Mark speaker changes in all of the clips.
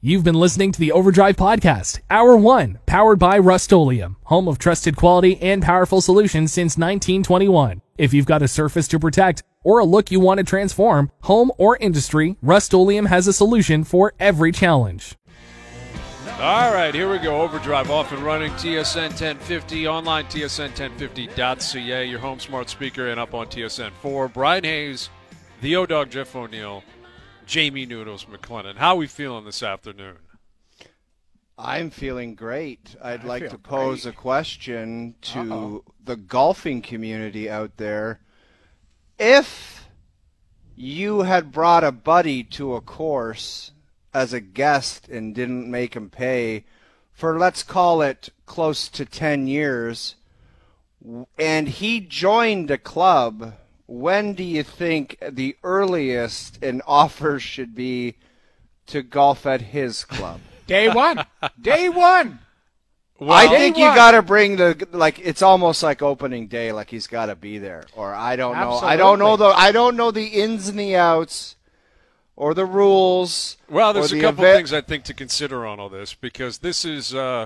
Speaker 1: You've been listening to the Overdrive Podcast, Hour 1, powered by Rust-Oleum, home of trusted quality and powerful solutions since 1921. If you've got a surface to protect or a look you want to transform, home or industry, Rust-Oleum has a solution for every challenge.
Speaker 2: All right, here we go. Overdrive off and running. TSN 1050, online tsn1050.ca, your home smart speaker, and up on TSN 4. Brian Hayes, the O-Dog Jeff O'Neill, Jamie Noodles McLennan. How are we feeling this afternoon?
Speaker 3: I'm feeling great. I'd like to pose a question to the golfing community out there. If you had brought a buddy to a course as a guest and didn't make him pay for, let's call it, close to 10 years, and he joined a club, when do you think the earliest an offer should be to golf at his club?
Speaker 4: Day one. Day one.
Speaker 3: Well, I think you got to bring it's almost like opening day, like he's got to be there. Or I don't know.
Speaker 4: Absolutely.
Speaker 3: I don't know the ins and the outs or the rules.
Speaker 2: Well, there's a couple of things I think to consider on all this, because this is a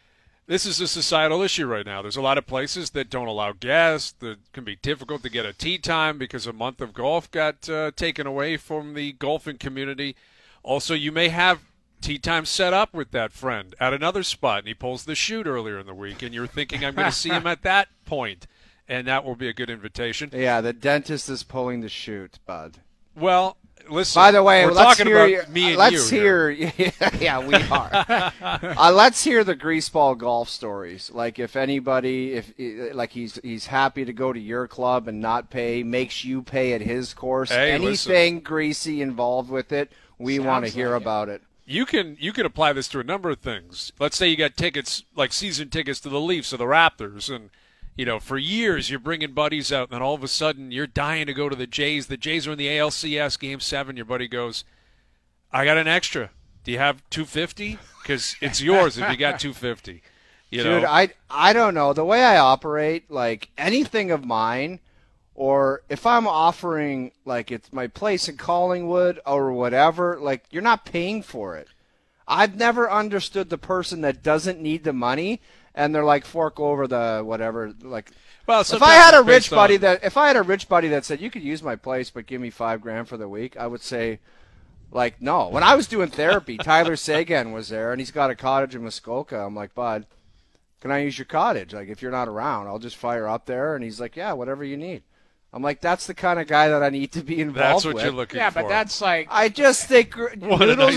Speaker 2: societal issue right now. There's a lot of places that don't allow guests. That can be difficult to get a tee time because a month of golf got taken away from the golfing community. Also, you may have tee time set up with that friend at another spot, and he pulls the chute earlier in the week, and you're thinking, I'm going to see him at that point, and that will be a good invitation.
Speaker 3: Yeah, the dentist is pulling the chute, bud.
Speaker 2: Well, listen.
Speaker 3: By the way,
Speaker 2: we're talking about me and you.
Speaker 3: Let's hear. Yeah, we are. Let's hear the greaseball golf stories. Like if anybody, he's happy to go to your club and not pay, makes you pay at his course.
Speaker 2: Hey,
Speaker 3: anything greasy involved with it, we want to hear about it.
Speaker 2: You can apply this to a number of things. Let's say you got tickets, like season tickets to the Leafs or the Raptors, and for years you're bringing buddies out, and then all of a sudden you're dying to go to the Jays. The Jays are in the ALCS Game 7. Your buddy goes, I got an extra. Do you have $250? Because it's yours if you got $250.
Speaker 3: Dude, I don't know. The way I operate, like anything of mine, or if I'm offering, like it's my place in Collingwood or whatever, like you're not paying for it. I've never understood the person that doesn't need the money and they're like fork over the whatever. Like,
Speaker 2: well,
Speaker 3: if I had a rich buddy that said you could use my place but give me $5,000 for the week, I would say, like, no. When I was doing therapy, Tyler Sagan was there and he's got a cottage in Muskoka. I'm like, bud, can I use your cottage? Like, if you're not around, I'll just fire up there. And he's like, yeah, whatever you need. I'm like, that's the kind of guy that I need to be involved with.
Speaker 2: That's what you're looking for.
Speaker 4: Yeah, but that's like...
Speaker 3: I just think Noodles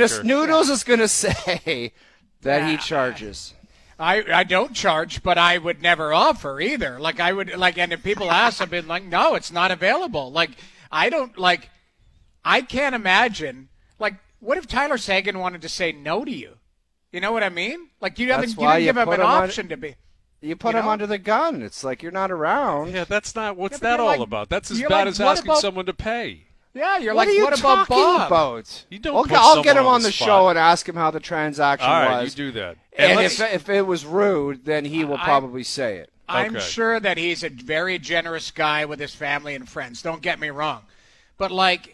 Speaker 3: is going to say that he charges.
Speaker 4: I don't charge, but I would never offer either. Like, I would, like, and if people ask, I've been like, no, it's not available. Like, I can't imagine, like, what if Tyler Sagan wanted to say no to you? You know what I mean? Like, you didn't give him an option to be...
Speaker 3: You put him under the gun. It's like you're not around.
Speaker 2: Yeah, that's not. What's that all about? That's as bad as asking someone to pay.
Speaker 4: Yeah, you're
Speaker 3: what
Speaker 4: like, what about Bob?
Speaker 3: About?
Speaker 2: You don't.
Speaker 3: I'll get him on the show and ask him how the transaction was.
Speaker 2: All right, you do that.
Speaker 3: And if it was rude, then he will probably say it.
Speaker 4: I'm sure that he's a very generous guy with his family and friends. Don't get me wrong, but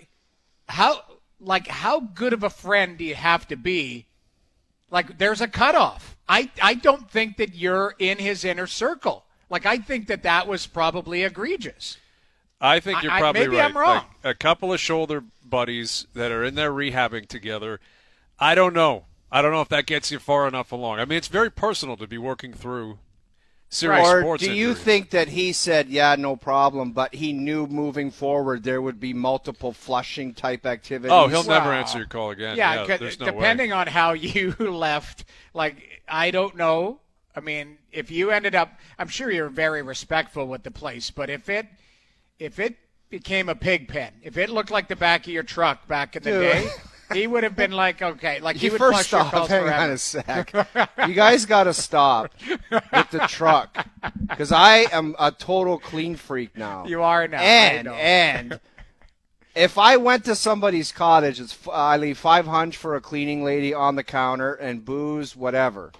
Speaker 4: how good of a friend do you have to be? Like, there's a cutoff. I don't think that you're in his inner circle. Like, I think that was probably egregious.
Speaker 2: I think you're probably
Speaker 4: maybe
Speaker 2: right.
Speaker 4: I'm wrong.
Speaker 2: Like, a couple of shoulder buddies that are in there rehabbing together. I don't know. I don't know if that gets you far enough along. I mean, it's very personal to be working through serious sports
Speaker 3: injuries. Or do you think that he said, yeah, no problem, but he knew moving forward there would be multiple flushing type activities?
Speaker 2: Oh, he'll never answer your call again.
Speaker 4: Yeah,
Speaker 2: there's no
Speaker 4: depending
Speaker 2: way.
Speaker 4: on how you left, like, I don't know. I mean, if you ended up, I'm sure you're very respectful with the place, but if it became a pig pen, if it looked like the back of your truck back in the day, he would have been like, okay, like he would flush your calls forever.
Speaker 3: Hang on a sec. You guys got to stop with the truck, because I am a total clean freak now.
Speaker 4: You are now.
Speaker 3: And if I went to somebody's cottage, I leave $500 for a cleaning lady on the counter and booze, whatever.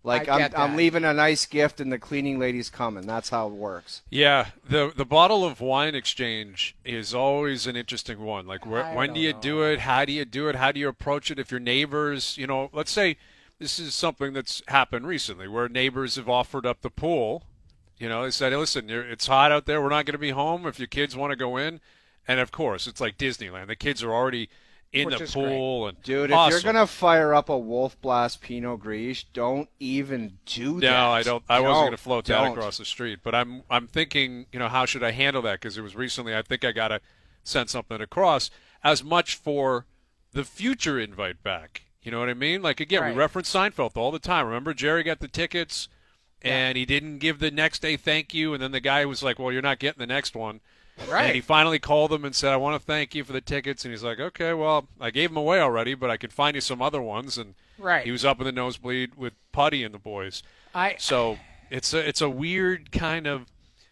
Speaker 3: Like I'm leaving a nice gift and the cleaning lady's coming. That's how it works.
Speaker 2: Yeah, the bottle of wine exchange is always an interesting one. Like when do you do it? How do you do it? How do you approach it? If your neighbors, let's say this is something that's happened recently where neighbors have offered up the pool. They said, hey, listen, it's hot out there. We're not going to be home if your kids want to go in. And, of course, it's like Disneyland. The kids are already in the pool. And
Speaker 3: dude,
Speaker 2: awesome.
Speaker 3: If you're going to fire up a Wolf Blast Pinot Gris, don't even do that.
Speaker 2: No, I don't. I wasn't going to float that across the street. But I'm thinking, how should I handle that? Because it was recently, I think I got to send something across as much for the future invite back. You know what I mean? Like, again, we reference Seinfeld all the time. Remember, Jerry got the tickets, and he didn't give the next day thank you, and then the guy was like, well, you're not getting the next one.
Speaker 4: Right.
Speaker 2: And he finally called them and said, I want to thank you for the tickets. And he's like, okay, well, I gave them away already, but I could find you some other ones. And he was up in the nosebleed with Putty and the boys. So it's a weird kind of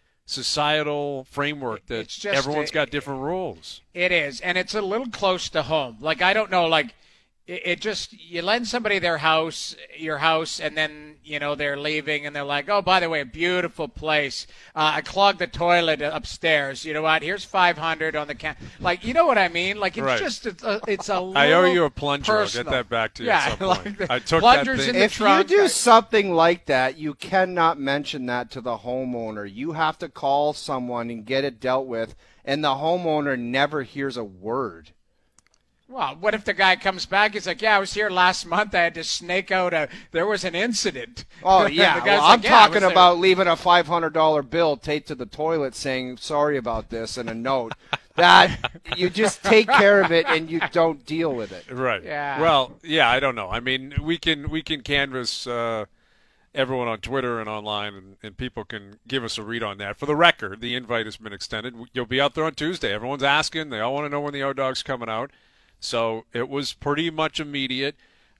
Speaker 2: societal framework that everyone's got different rules.
Speaker 4: It is, and it's a little close to home. Like, I don't know, like, it just, you lend somebody your house, and then, they're leaving, and they're like, oh, by the way, a beautiful place. I clogged the toilet upstairs. You know what? Here's $500 on the can. Like, you know what I mean? Like, it's just, it's a little
Speaker 2: I owe you a plunger.
Speaker 4: personal.
Speaker 2: I'll get that back to you at some point. I took
Speaker 4: plungers
Speaker 2: that thing.
Speaker 4: in the trunk.
Speaker 3: If you do something like that, you cannot mention that to the homeowner. You have to call someone and get it dealt with, and the homeowner never hears a word.
Speaker 4: Well, what if the guy comes back? He's like, yeah, I was here last month. I had to snake out there was an incident.
Speaker 3: Oh, yeah. Well, I'm talking about leaving a $500 bill taped to the toilet saying, sorry about this, and a note. That you just take care of it and you don't deal with it.
Speaker 2: Right.
Speaker 4: Yeah.
Speaker 2: Well, yeah, I don't know. I mean, we can canvass everyone on Twitter and online, and people can give us a read on that. For the record, the invite has been extended. You'll be out there on Tuesday. Everyone's asking. They all want to know when the O-Dog's coming out. So it was pretty much immediate,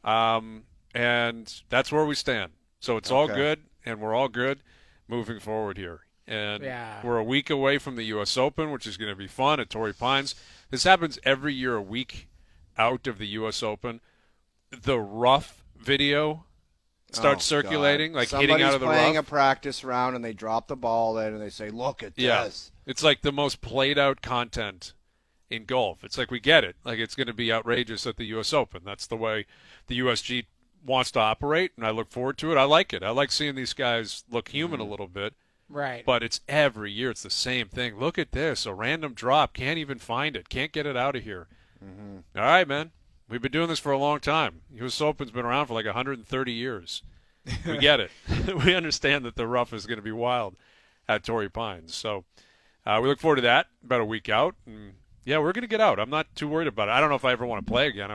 Speaker 2: and that's where we stand. So it's all good, and we're all good moving forward here. And we're a week away from the U.S. Open, which is going to be fun at Torrey Pines. This happens every year, a week out of the U.S. Open. The rough video starts circulating, like
Speaker 3: somebody's
Speaker 2: hitting out of the rough.
Speaker 3: Somebody's playing a practice round, and they drop the ball in, and they say, look at this.
Speaker 2: It's like the most played-out content in golf. It's like we get it. Like it's going to be outrageous at the U.S. Open. That's the way the USG wants to operate, and I look forward to it. I like it. I like seeing these guys look human a little bit.
Speaker 4: Right.
Speaker 2: But it's every year. It's the same thing. Look at this. A random drop. Can't even find it. Can't get it out of here. All right, man. We've been doing this for a long time. U.S. Open's been around for like 130 years. We get it. We understand that the rough is going to be wild at Torrey Pines. So we look forward to that about a week out. And yeah, we're going to get out. I'm not too worried about it. I don't know if I ever want to play again.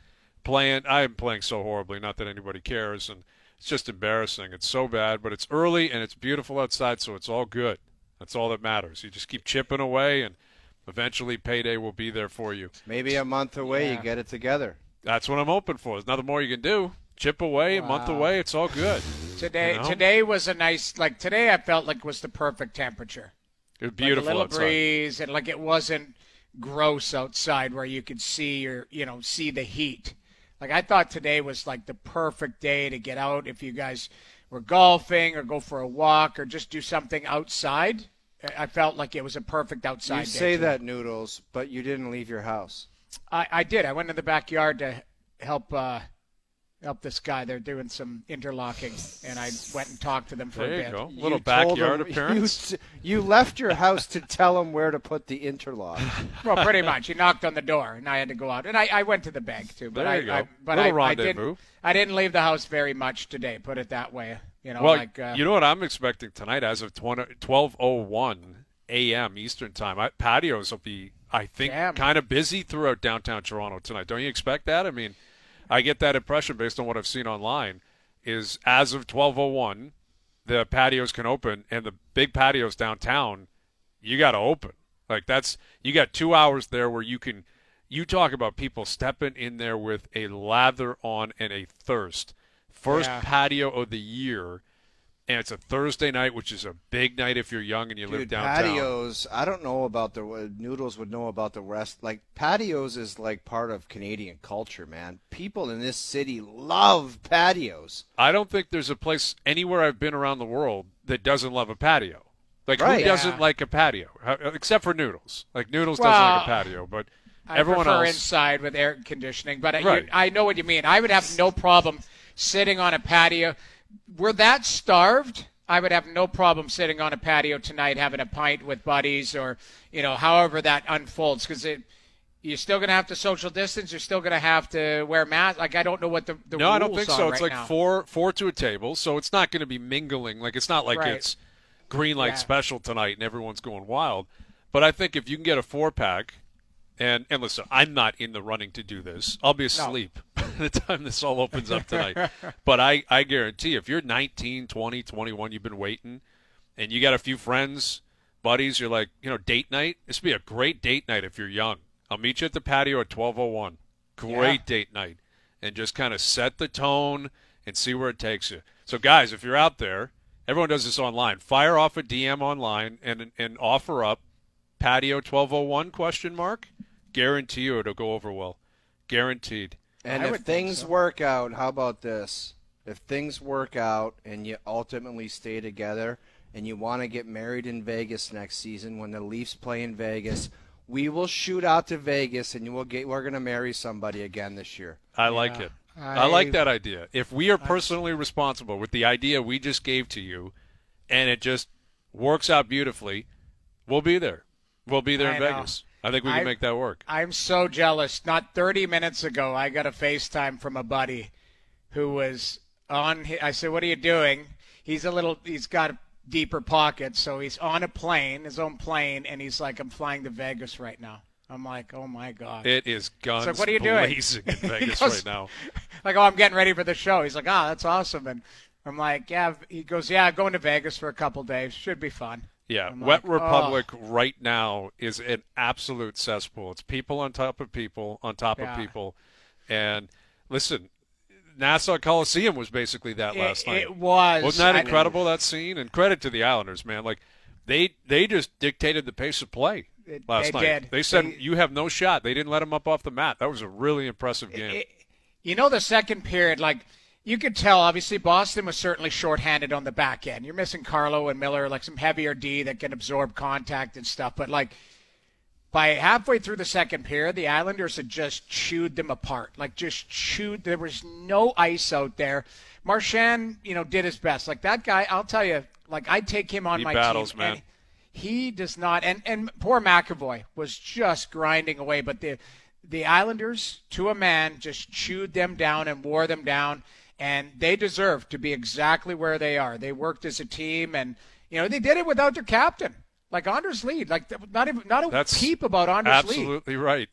Speaker 2: I'm playing so horribly, not that anybody cares, and it's just embarrassing. It's so bad, but it's early and it's beautiful outside, so it's all good. That's all that matters. You just keep chipping away, and eventually payday will be there for you.
Speaker 3: Maybe a month away you get it together.
Speaker 2: That's what I'm hoping for. There's nothing more you can do. Chip away, a month away, it's all good.
Speaker 4: Today was a nice, today I felt like was the perfect temperature.
Speaker 2: It was beautiful
Speaker 4: outside. A little
Speaker 2: outside.
Speaker 4: breeze, and it wasn't gross outside where you could see see the heat. I thought today was the perfect day to get out if you guys were golfing or go for a walk or just do something outside. I felt like it was a perfect outside day.
Speaker 3: You say that, Noodles, but you didn't leave your house.
Speaker 4: I did. I went in the backyard to help this guy. They're doing some interlocking, and I went and talked to them for a bit.
Speaker 2: There you go. Little backyard appearance.
Speaker 3: You left your house to tell him where to put the interlock.
Speaker 4: Well, pretty much. He knocked on the door, and I had to go out. And I went to the bank, too. But
Speaker 2: there you go.
Speaker 4: I didn't leave the house very much today, put it that way.
Speaker 2: You know what I'm expecting tonight as of 12:01 a.m. Eastern Time. Patios will be, I think, kind of busy throughout downtown Toronto tonight. Don't you expect that? I mean, I get that impression based on what I've seen online, is as of 12:01, the patios can open, and the big patios downtown, you got to open. You got 2 hours there where you talk about people stepping in there with a lather on and a thirst. First patio of the year, and it's a Thursday night, which is a big night if you're young and you live downtown.
Speaker 3: Patios, I don't know about Noodles would know about the rest. Like, patios is like part of Canadian culture, man. People in this city love patios.
Speaker 2: I don't think there's a place anywhere I've been around the world that doesn't love a patio. Like,
Speaker 3: Right.
Speaker 2: who doesn't like a patio? Except for Noodles. Like, Noodles doesn't like a patio, but everyone
Speaker 4: prefer
Speaker 2: else.
Speaker 4: inside with air conditioning, but
Speaker 2: Right.
Speaker 4: I know what you mean. I would have no problem sitting on a patio. We're that starved, I would have no problem sitting on a patio tonight having a pint with buddies or, however that unfolds, because you're still going to have to social distance. You're still going to have to wear masks. Like, I don't know what the rules
Speaker 2: No, I don't think
Speaker 4: are
Speaker 2: so. It's
Speaker 4: right
Speaker 2: like
Speaker 4: now.
Speaker 2: four to a table, so it's not going to be mingling. Like, it's not like
Speaker 4: Right.
Speaker 2: it's green light
Speaker 4: Yeah.
Speaker 2: special tonight and everyone's going wild. But I think if you can get a 4-pack, and listen, I'm not in the running to do this. I'll be asleep by the time this all opens up tonight. But I guarantee if you're 19, 20, 21, you've been waiting, and you got a few friends, buddies, you're like, date night. This would be a great date night if you're young. I'll meet you at the patio at 12:01. Great date night. And just kind of set the tone and see where it takes you. So, guys, if you're out there, everyone does this online. Fire off a DM online and offer up patio 12:01 ? Guarantee you it'll go over well. Guaranteed.
Speaker 3: And
Speaker 4: I
Speaker 3: if
Speaker 4: would think
Speaker 3: things
Speaker 4: so.
Speaker 3: work out, how about this? If things work out and you ultimately stay together and you want to get married in Vegas next season when the Leafs play in Vegas, we will shoot out to Vegas and we're going to marry somebody again this year.
Speaker 2: I like it. I like that idea. If we are personally responsible with the idea we just gave to you and it just works out beautifully, we'll be there. We'll be there in
Speaker 4: I know.
Speaker 2: Vegas. I think we can make that work.
Speaker 4: I'm so jealous. Not 30 minutes ago, I got a FaceTime from a buddy who was on. I said, "What are you doing?" He's got deeper pockets, so he's on a plane, his own plane, and he's like, "I'm flying to Vegas right now." I'm like, "Oh my god!"
Speaker 2: It is guns
Speaker 4: like, what are you doing?
Speaker 2: blazing in Vegas
Speaker 4: goes-
Speaker 2: right now.
Speaker 4: Like, "Oh, I'm getting ready for the show." He's like, that's awesome," and I'm like, "Yeah." He goes, "Yeah, going to Vegas for a couple days. Should be fun."
Speaker 2: Yeah,
Speaker 4: I'm
Speaker 2: Wet
Speaker 4: like,
Speaker 2: Republic right now is an absolute cesspool. It's people on top of people on top
Speaker 4: Yeah.
Speaker 2: of people. And listen, Nassau Coliseum was basically that last night.
Speaker 4: It was.
Speaker 2: Wasn't that incredible, that scene? And credit to the Islanders, man. Like, they just dictated the pace of play last
Speaker 4: they
Speaker 2: night.
Speaker 4: did.
Speaker 2: They said, you have no shot. They didn't let him up off the mat. That was a really impressive game.
Speaker 4: The second period, like, you could tell, obviously, Boston was certainly shorthanded on the back end. You're missing Carlo and Miller, like some heavier D that can absorb contact and stuff. But, like, by halfway through the second period, the Islanders had just chewed them apart. Like, just chewed. There was no ice out there. Marchand, did his best. Like, that guy, I'll tell you, like, I'd take him on
Speaker 2: He
Speaker 4: my
Speaker 2: battles,
Speaker 4: team.
Speaker 2: man.
Speaker 4: And he does not. And poor McAvoy was just grinding away. But the Islanders, to a man, just chewed them down and wore them down. And they deserve to be exactly where they are. They worked as a team, and they did it without their captain, like Anders Lee. Like, not a peep about Anders Lee.
Speaker 2: Absolutely right.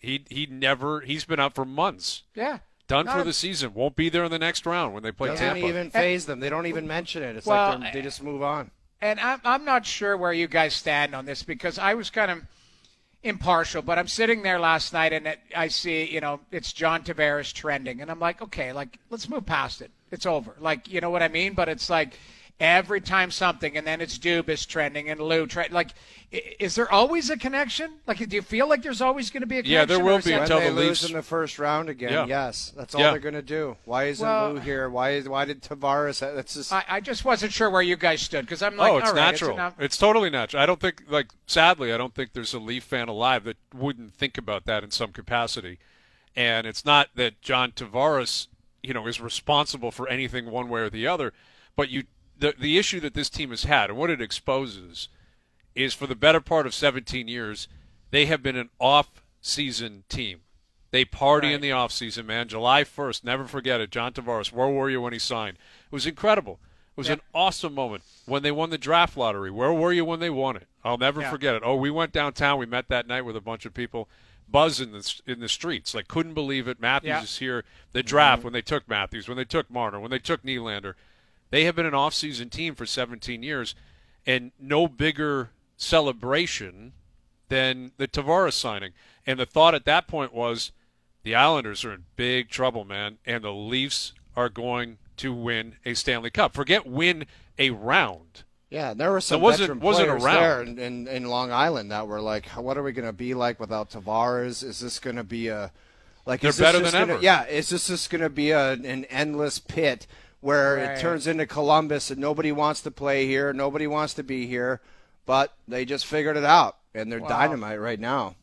Speaker 2: He's been out for months.
Speaker 4: Yeah,
Speaker 2: Done for the season. Won't be there in the next round when they play
Speaker 3: Doesn't
Speaker 2: Tampa.
Speaker 3: even phase them. They don't even mention it. It's
Speaker 4: Well,
Speaker 3: like they just move on.
Speaker 4: And I'm not sure where you guys stand on this, because I was kind of impartial, but I'm sitting there last night and I see, it's John Tavares trending, and I'm like, okay, like, let's move past it. It's over. Like, you know what I mean? But it's like every time something, and then it's Dubas trending and Lou trending. Like, is there always a connection? Like, do you feel like there's always going to be a connection?
Speaker 2: Yeah, there will
Speaker 4: or is
Speaker 2: be
Speaker 4: that-
Speaker 3: When
Speaker 2: until
Speaker 3: they
Speaker 2: the
Speaker 3: lose
Speaker 2: Leafs-
Speaker 3: in the first round again,
Speaker 2: Yeah.
Speaker 3: yes, that's all
Speaker 2: Yeah.
Speaker 3: they're going to do. Why isn't
Speaker 4: Well,
Speaker 3: Lou here? Why did Tavares? That's just
Speaker 4: I just wasn't sure where you guys stood, because I'm like,
Speaker 2: it's
Speaker 4: all right,
Speaker 2: natural.
Speaker 4: enough.
Speaker 2: It's totally natural. I don't think, sadly, I don't think there's a Leaf fan alive that wouldn't think about that in some capacity. And it's not that John Tavares, is responsible for anything one way or the other, but the issue that this team has had and what it exposes is, for the better part of 17 years, they have been an off-season team. They party in the off-season, man. July 1st, never forget it. John Tavares, where were you when he signed? It was incredible. It was an awesome moment when they won the draft lottery. Where were you when they won it? I'll never forget it. Oh, we went downtown. We met that night with a bunch of people. Buzz in the streets. Like, couldn't believe it. Matthews is here. The draft, when they took Matthews, when they took Marner, when they took Nylander. They have been an off-season team for 17 years, and no bigger celebration than the Tavares signing. And the thought at that point was, the Islanders are in big trouble, man, and the Leafs are going to win a Stanley Cup. Forget win a round.
Speaker 3: Yeah, there were some
Speaker 2: wasn't
Speaker 3: players there
Speaker 2: around.
Speaker 3: in Long Island that were like, what are we going to be like without Tavares? Is this going to be a like?
Speaker 2: They're
Speaker 3: is this
Speaker 2: better
Speaker 3: just
Speaker 2: than
Speaker 3: gonna,
Speaker 2: ever.
Speaker 3: Yeah, is this just going to be an endless pit where it turns into Columbus and nobody wants to play here, nobody wants to be here, but they just figured it out and they're dynamite right now.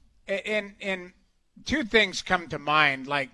Speaker 4: And two things come to mind. Like,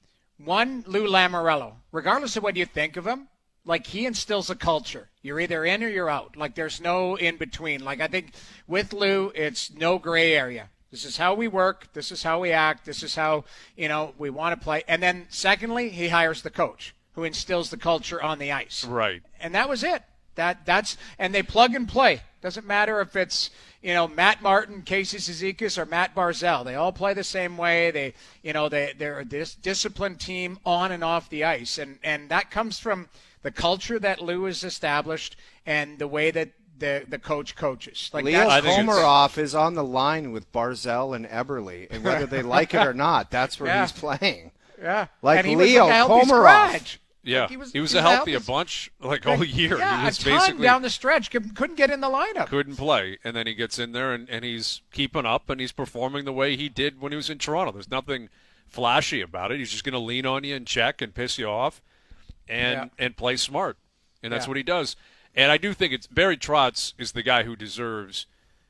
Speaker 4: one, Lou Lamoriello. Regardless of what you think of him, like, he instills a culture. You're either in or you're out. Like, there's no in between. Like, I think with Lou, it's no gray area. This is how we work. This is how we act. This is how, we want to play. And then, secondly, he hires the coach who instills the culture on the ice.
Speaker 2: Right.
Speaker 4: And that was it. And they plug and play. Doesn't matter if it's, Matt Martin, Casey Cizikas, or Matt Barzal. They all play the same way. They're a disciplined team on and off the ice. And that comes from the culture that Lou has established and the way that the coach coaches. Like,
Speaker 3: Leo Komarov is on the line with Barzal and Eberle, and whether they like it or not, that's where he's playing.
Speaker 4: Yeah.
Speaker 3: Like,
Speaker 4: and he
Speaker 3: Leo
Speaker 4: was like a healthy
Speaker 3: Komarov.
Speaker 4: scratch.
Speaker 2: Yeah,
Speaker 4: Like
Speaker 2: he was healthy a bunch, all year.
Speaker 4: Yeah,
Speaker 2: he was
Speaker 4: a ton
Speaker 2: basically
Speaker 4: down the stretch. Couldn't get in the lineup.
Speaker 2: couldn't play, and then he gets in there and he's keeping up and he's performing the way he did when he was in Toronto. There's nothing flashy about it. He's just going to lean on you and check and piss you off, and play smart, and that's what he does. And I do think Barry Trotz is the guy who deserves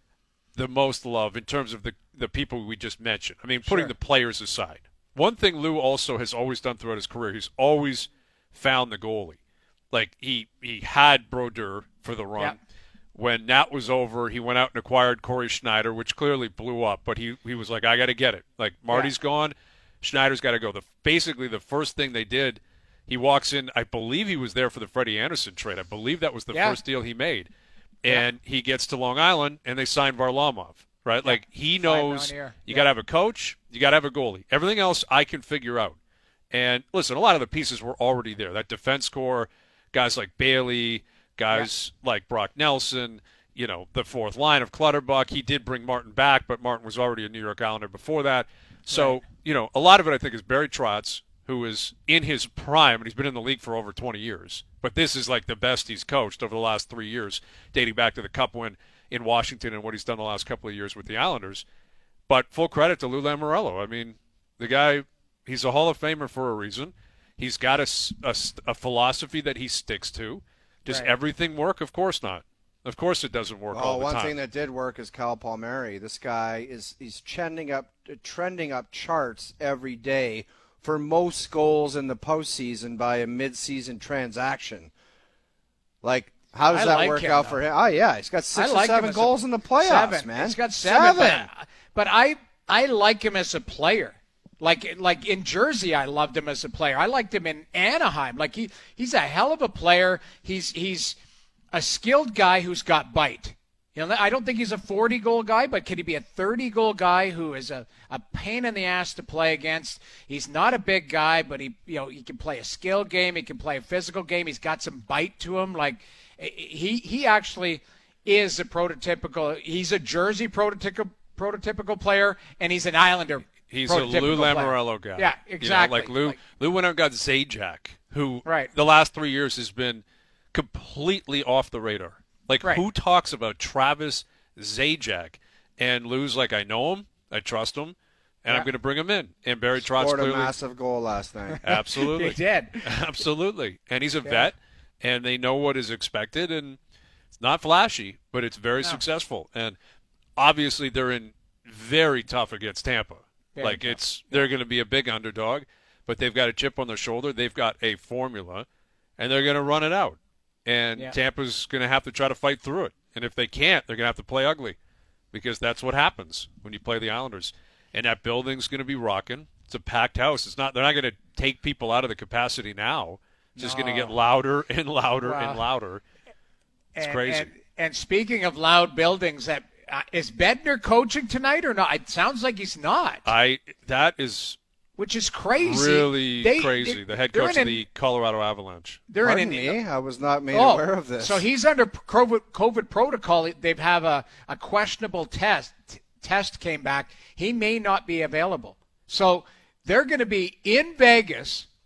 Speaker 2: the most love in terms of the people we just mentioned. I mean, putting the players aside. One thing Lou also has always done throughout his career, he's always found the goalie. Like, he had Brodeur for the run.
Speaker 4: Yep.
Speaker 2: When that was over, he went out and acquired Corey Schneider, which clearly blew up. But he was like, I got to get it. Like, Marty's gone, Schneider's got to go. Basically, the first thing they did, he walks in. I believe he was there for the Freddie Anderson trade. I believe that was the first deal he made. And he gets to Long Island, and they sign Varlamov. Right? Like, he knows you got to have a coach, you got to have a goalie. Everything else I can figure out. And listen, a lot of the pieces were already there. That defense core, guys like Bailey, guys like Brock Nelson, the fourth line of Clutterbuck. He did bring Martin back, but Martin was already a New York Islander before that. So, a lot of it I think is Barry Trotz, who is in his prime, and he's been in the league for over 20 years. But this is like the best he's coached over the last 3 years, dating back to the Cup win in Washington and what he's done the last couple of years with the Islanders. But full credit to Lou Lamoriello. I mean, the guy, he's a Hall of Famer for a reason. He's got a philosophy that he sticks to. Does everything work? Of course not. Of course it doesn't work all the time.
Speaker 3: One thing that did work is Kyle Palmieri. This guy he's trending up charts every day for most goals in the postseason by a mid-season transaction. Like, how does that work out for him? Oh, yeah, he's got 6 or 7 goals in the playoffs, man.
Speaker 4: He's got 7. But I like him as a player. Like in Jersey, I loved him as a player. I liked him in Anaheim. Like, he's a hell of a player. He's a skilled guy who's got bite. I don't think he's a 40-goal guy, but can he be a 30-goal guy who is a pain in the ass to play against? He's not a big guy, but he can play a skill game. He can play a physical game. He's got some bite to him. Like, he actually is a prototypical. He's a Jersey prototypical player, and he's an Islander.
Speaker 2: He's a Lou Lamoriello guy.
Speaker 4: Yeah, exactly.
Speaker 2: Lou went out and got Zajac, who
Speaker 4: the
Speaker 2: last 3 years has been completely off the radar. Like, who talks about Travis Zajac? And Lou's like, I know him, I trust him, and I'm going to bring him in. And Barry Trotz
Speaker 3: scored
Speaker 2: clearly
Speaker 3: a massive goal last night.
Speaker 2: Absolutely.
Speaker 4: He did.
Speaker 2: Absolutely. And he's a vet, and they know what is expected, and it's not flashy, but it's very successful. And obviously they're in very tough against Tampa. They're going to be a big underdog, but they've got a chip on their shoulder. They've got a formula, and they're going to run it out. And Tampa's going to have to try to fight through it. And if they can't, they're going to have to play ugly, because that's what happens when you play the Islanders. And that building's going to be rocking. It's a packed house. They're not going to take people out of the capacity now. It's just going to get louder and louder and louder. It's crazy.
Speaker 4: And speaking of loud buildings, is Bednar coaching tonight or not? It sounds like he's not.
Speaker 2: That is
Speaker 4: which is crazy.
Speaker 2: Really crazy. The head coach of the Colorado Avalanche.
Speaker 3: Pardon me? I was not made aware of this.
Speaker 4: So he's under COVID protocol. They have a questionable test. Test came back. He may not be available. So they're going to be in Vegas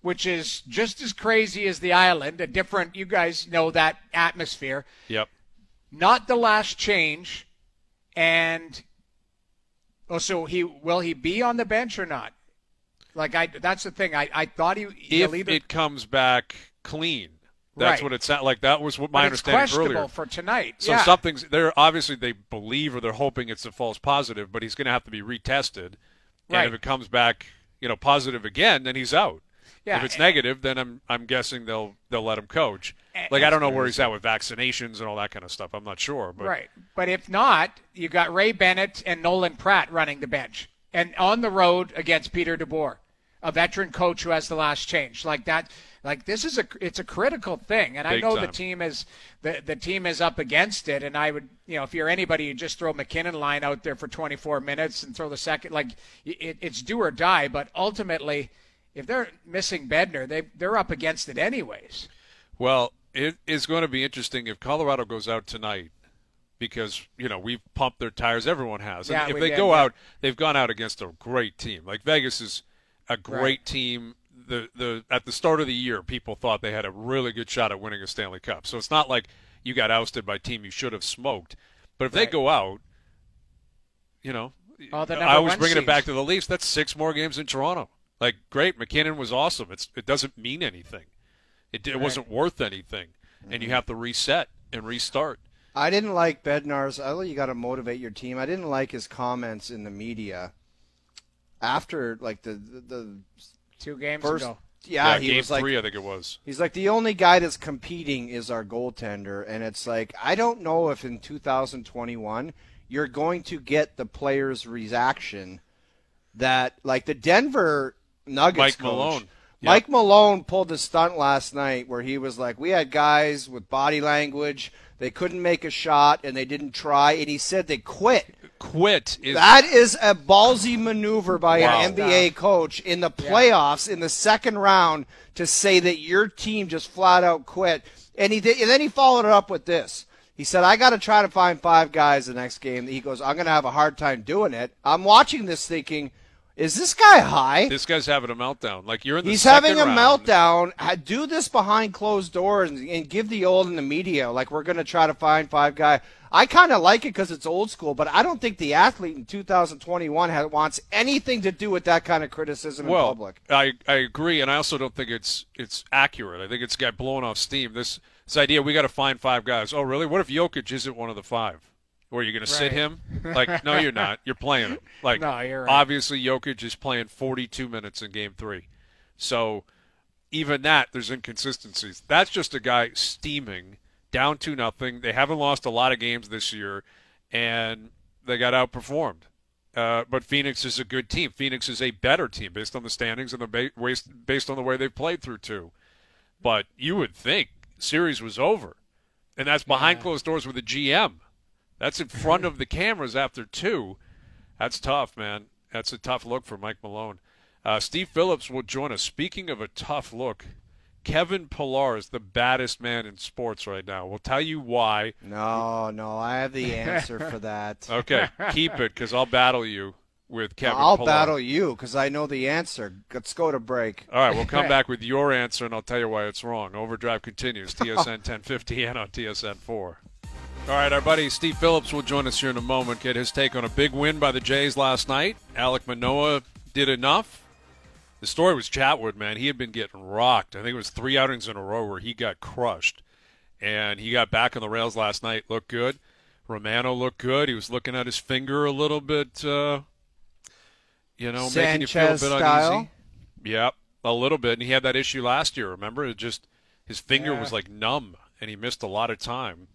Speaker 4: which is just as crazy as the island, a different, you guys know that atmosphere.
Speaker 2: Yep.
Speaker 4: Not the last change. And so will he be on the bench or not? That's the thing. I thought
Speaker 2: if
Speaker 4: either,
Speaker 2: it comes back clean. That's
Speaker 4: right.
Speaker 2: what it sounded like. That was what my
Speaker 4: but
Speaker 2: understanding
Speaker 4: it's questionable
Speaker 2: earlier.
Speaker 4: for tonight.
Speaker 2: So
Speaker 4: yeah.
Speaker 2: something's there. Obviously, they believe or they're hoping it's a false positive, but he's going to have to be retested.
Speaker 4: Right.
Speaker 2: And if it comes back, positive again, then he's out.
Speaker 4: Yeah.
Speaker 2: If it's negative, then I'm guessing they'll let him coach. I don't know where he's at with vaccinations and all that kind of stuff. I'm not sure. But.
Speaker 4: Right. But if not, you got Ray Bennett and Nolan Pratt running the bench and on the road against Peter DeBoer, a veteran coach who has the last change. Like that. Like this is it's a critical thing, and
Speaker 2: Big
Speaker 4: I know
Speaker 2: time.
Speaker 4: the team is up against it. And I would, if you're anybody, you just throw McKinnon line out there for 24 minutes and throw the second. Like it's do or die. But ultimately, if they're missing Bednar, they're up against it anyways.
Speaker 2: Well, it is going to be interesting if Colorado goes out tonight, because we've pumped their tires. Everyone has. And if they go out, they've gone out against a great team. Like Vegas is a great team. At the start of the year, people thought they had a really good shot at winning a Stanley Cup. So it's not like you got ousted by a team you should have smoked. But if they go out, I was bringing it back to the Leafs. That's 6 more games in Toronto. Like, great, McKinnon was awesome. It doesn't mean anything. It wasn't worth anything, and you have to reset and restart.
Speaker 3: I didn't like Bednar's. I know you got to motivate your team. I didn't like his comments in the media after the
Speaker 4: 2 games
Speaker 3: first,
Speaker 4: ago.
Speaker 3: Yeah, he
Speaker 2: game
Speaker 3: was like
Speaker 2: 3, I think it was.
Speaker 3: He's like, the only guy that's competing is our goaltender, and it's like, I don't know if in 2021 you're going to get the players' reaction that, like the Denver Nuggets
Speaker 2: Mike
Speaker 3: coach,
Speaker 2: Malone.
Speaker 3: Mike Malone pulled a stunt last night where he was like, we had guys with body language, they couldn't make a shot, and they didn't try, and he said they quit. That is a ballsy maneuver by an NBA coach in the playoffs in the second round to say that your team just flat out quit. And then he followed it up with this. He said, I got to try to find 5 guys the next game. He goes, I'm going to have a hard time doing it. I'm watching this thinking, is this guy high?
Speaker 2: This guy's having a meltdown. Like, you're in the
Speaker 3: He's
Speaker 2: second
Speaker 3: having a
Speaker 2: round.
Speaker 3: meltdown. Do this behind closed doors and give the old in the media. Like, we're going to try to find 5 guys. I kind of like it because it's old school, but I don't think the athlete in 2021 wants anything to do with that kind of criticism in public.
Speaker 2: I agree, and I also don't think it's accurate. I think it's a guy blowing off steam. This idea, we got to find 5 guys. Oh, really? What if Jokic isn't one of the 5? Or are you going to sit him? Like, no, you're not. You're playing him. Like,
Speaker 4: no, you're right.
Speaker 2: Obviously, Jokic is playing 42 minutes in Game 3. So even that, there's inconsistencies. That's just a guy steaming, down 2-0. They haven't lost a lot of games this year, and they got outperformed. But Phoenix is a good team. Phoenix is a better team based on the standings and based on the way they've played through 2. But you would think series was over, and that's behind closed doors with the GM. That's in front of the cameras after 2. That's tough, man. That's a tough look for Mike Malone. Steve Phillips will join us. Speaking of a tough look, Kevin Pillar is the baddest man in sports right now. We'll tell you why.
Speaker 3: No, I have the answer for that.
Speaker 2: Okay, keep it, because I'll battle you with Kevin
Speaker 3: I'll
Speaker 2: Pillar.
Speaker 3: battle you because I know the answer. Let's go to break.
Speaker 2: All right, we'll come back with your answer, and I'll tell you why it's wrong. Overdrive continues, TSN 1050 and on TSN 4. All right, our buddy Steve Phillips will join us here in a moment, get his take on a big win by the Jays last night. Alek Manoah did enough. The story was Chatwood, man. He had been getting rocked. I think it was 3 outings in a row where he got crushed. And he got back on the rails last night, looked good. Romano looked good. He was looking at his finger a little bit, making you feel a bit
Speaker 3: style?
Speaker 2: uneasy. Yep, a little bit. And he had that issue last year, remember? His finger was like numb, and he missed a lot of time.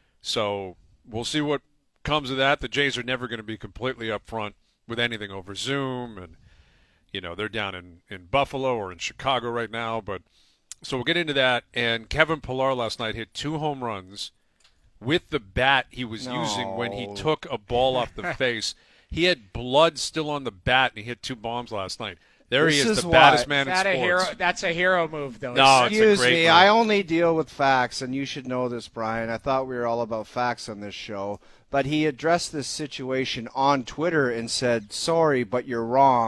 Speaker 2: So we'll see what comes of that. The Jays are never going to be completely upfront with anything over Zoom, and they're down in Buffalo or in Chicago right now. But so we'll get into that. And Kevin Pillar last night hit 2 home runs with the bat he was using when he took a ball off the face. He had blood still on the bat, and he hit 2 bombs last night. There he is, the baddest man in sports.
Speaker 4: That's a hero move, though.
Speaker 2: No,
Speaker 3: Excuse me,
Speaker 2: move.
Speaker 3: I only deal with facts, and you should know this, Brian. I thought we were all about facts on this show. But he addressed this situation on Twitter and said, sorry, but you're wrong.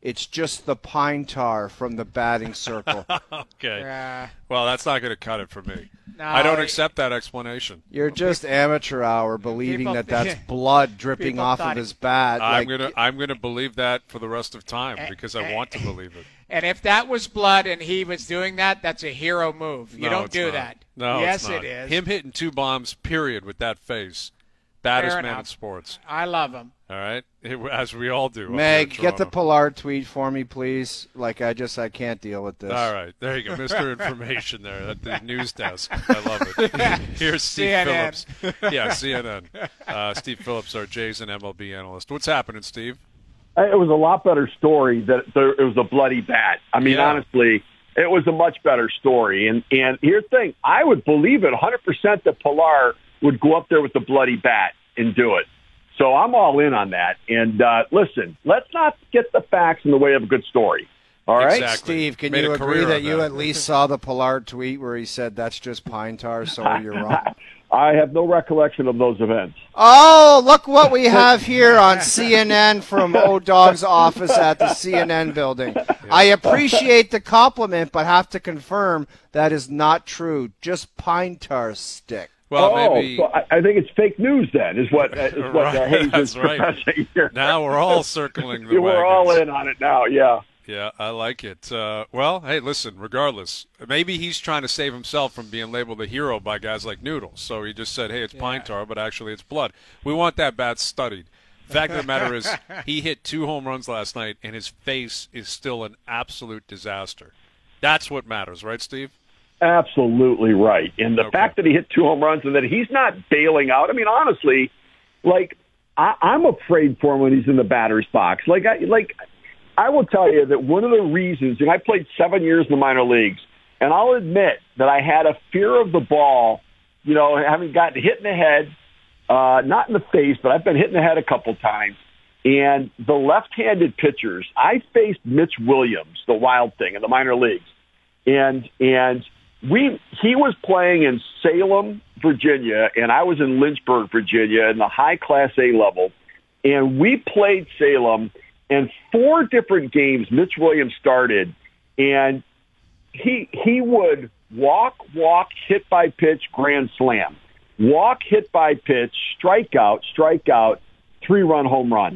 Speaker 3: It's just the pine tar from the batting circle.
Speaker 2: Okay. Well, that's not going to cut it for me.
Speaker 4: No,
Speaker 2: I don't accept that explanation.
Speaker 3: You're just amateur hour believing that's blood dripping off of his bat.
Speaker 2: I'm gonna believe that for the rest of time because I want to believe it.
Speaker 4: And if that was blood and he was doing that, that's a hero move. You don't do that.
Speaker 2: No,
Speaker 4: yes,
Speaker 2: it's not.
Speaker 4: it is.
Speaker 2: Him hitting 2 bombs, period, with that face. Baddest man in sports.
Speaker 4: I love him.
Speaker 2: All right, as we all do.
Speaker 3: Meg, get the Pollard tweet for me, please. I can't deal with this.
Speaker 2: All right, there you go, Mr. Information there at the news desk. I love it. Here's Steve
Speaker 4: CNN.
Speaker 2: Phillips. Yeah, CNN. Steve Phillips, our Jays and MLB analyst. What's happening, Steve?
Speaker 5: It was a lot better story that it was a bloody bat. I mean, honestly, it was a much better story. And here's the thing. I would believe it 100% that Pilar would go up there with the bloody bat and do it. So I'm all in on that. And listen, let's not get the facts in the way of a good story. All right?
Speaker 2: Exactly.
Speaker 3: Steve, can you agree that you at least saw the Pollard tweet where he said that's just pine tar, so you're wrong?
Speaker 5: I have no recollection of those events.
Speaker 3: Oh, look what we have here on CNN from O-Dog's office at the CNN building. I appreciate the compliment, but have to confirm that is not true. Just pine tar stick.
Speaker 2: Well, maybe.
Speaker 5: So I think it's fake news then, is what Hayes is professing here.
Speaker 2: Now we're all circling the
Speaker 5: We're all in on it now, yeah.
Speaker 2: Yeah, I like it. Well, hey, listen, regardless, maybe he's trying to save himself from being labeled a hero by guys like Noodles. So he just said, hey, it's pine tar, but actually it's blood. We want that bat studied. The fact of the matter is he hit 2 home runs last night, and his face is still an absolute disaster. That's what matters, right, Steve?
Speaker 5: Absolutely right. And the fact that he hit 2 home runs and that he's not bailing out, I mean, honestly, I'm afraid for him when he's in the batter's box. I will tell you that one of the reasons, and I played 7 years in the minor leagues, and I'll admit that I had a fear of the ball, having gotten hit in the head, not in the face, but I've been hit in the head a couple times. And the left-handed pitchers, I faced Mitch Williams, the Wild Thing, in the minor leagues. And he was playing in Salem, Virginia, and I was in Lynchburg, Virginia, in the high Class A level. And we played Salem, and 4 different games Mitch Williams started, and he would walk, hit by pitch, grand slam. Walk, hit by pitch, strikeout, 3-run home run.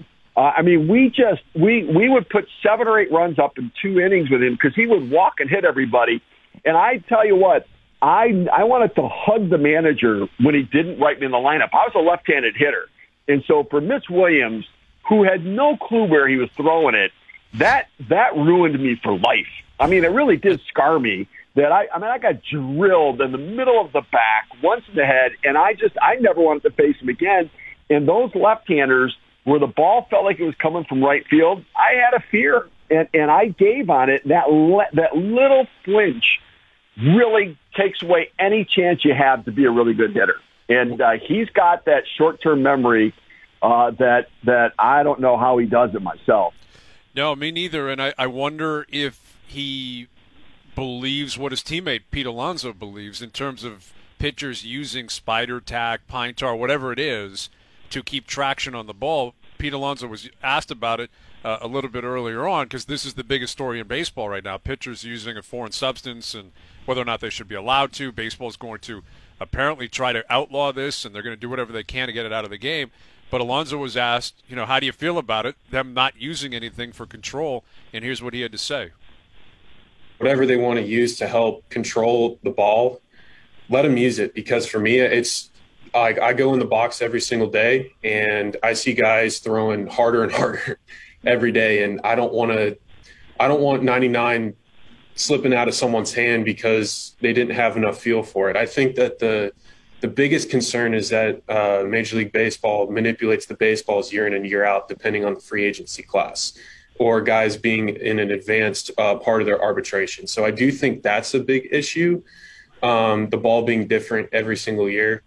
Speaker 5: We would put 7 or 8 runs up in 2 innings with him because he would walk and hit everybody. And I tell you what, I wanted to hug the manager when he didn't write me in the lineup. I was a left-handed hitter. And so for Mitch Williams, who had no clue where he was throwing it, that ruined me for life. I mean, it really did scar me. I got drilled in the middle of the back, once in the head, and I never wanted to face him again. And those left-handers, where the ball felt like it was coming from right field, I had a fear, and I gave on it. That little flinch really takes away any chance you have to be a really good hitter. And he's got that short-term memory that I don't know how he does it myself.
Speaker 2: No, me neither. And I wonder if he believes what his teammate Pete Alonso believes in terms of pitchers using spider tack, pine tar, whatever it is, to keep traction on the ball. Pete Alonso was asked about it a little bit earlier on because this is the biggest story in baseball right now. Pitchers using a foreign substance and whether or not they should be allowed to. Baseball is going to apparently try to outlaw this, and they're going to do whatever they can to get it out of the game. But Alonso was asked, how do you feel about it, them not using anything for control? And here's what he had to say.
Speaker 6: Whatever they want to use to help control the ball, let them use it. Because for me, it's I go in the box every single day, and I see guys throwing harder and harder every day. And I don't want 99 slipping out of someone's hand because they didn't have enough feel for it. I think that the biggest concern is that Major League Baseball manipulates the baseballs year in and year out, depending on the free agency class or guys being in an advanced part of their arbitration. So I do think that's a big issue, the ball being different every single year.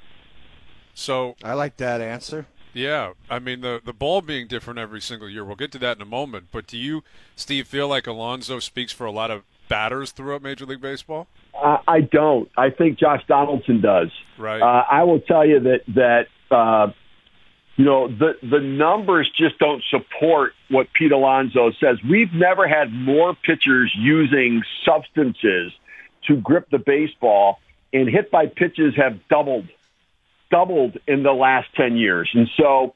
Speaker 2: So
Speaker 3: I like that answer.
Speaker 2: Yeah, I mean, the ball being different every single year. We'll get to that in a moment. But do you, Steve, feel like Alonso speaks for a lot of batters throughout Major League Baseball?
Speaker 5: I don't. I think Josh Donaldson does.
Speaker 2: Right.
Speaker 5: I will tell you that the numbers just don't support what Pete Alonso says. We've never had more pitchers using substances to grip the baseball, and hit by pitches have doubled in the last 10 years. And so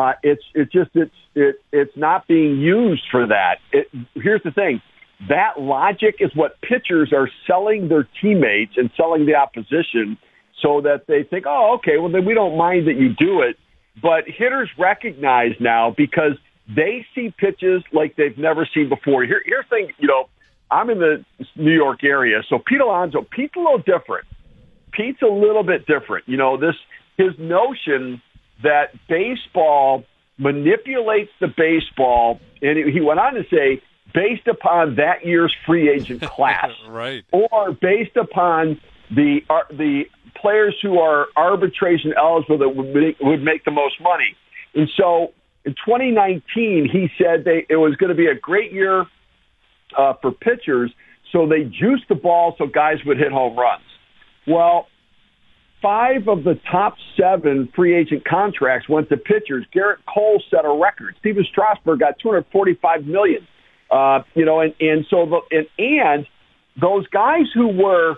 Speaker 5: it's not being used for that. Here's the thing. That logic is what pitchers are selling their teammates and selling the opposition so that they think, oh, okay, well, then we don't mind that you do it. But hitters recognize now because they see pitches like they've never seen before. Here's the thing, I'm in the New York area, so Pete Alonso, Pete's a little different. Pete's a little bit different. His notion that baseball manipulates the baseball, and he went on to say, based upon that year's free agent class,
Speaker 2: right,
Speaker 5: or based upon the players who are arbitration eligible that would make the most money. And so in 2019, he said it was going to be a great year for pitchers, so they juiced the ball so guys would hit home runs. Well, 5 of the top 7 free agent contracts went to pitchers. Garrett Cole set a record. Steven Strasburg got $245 million. And those guys who were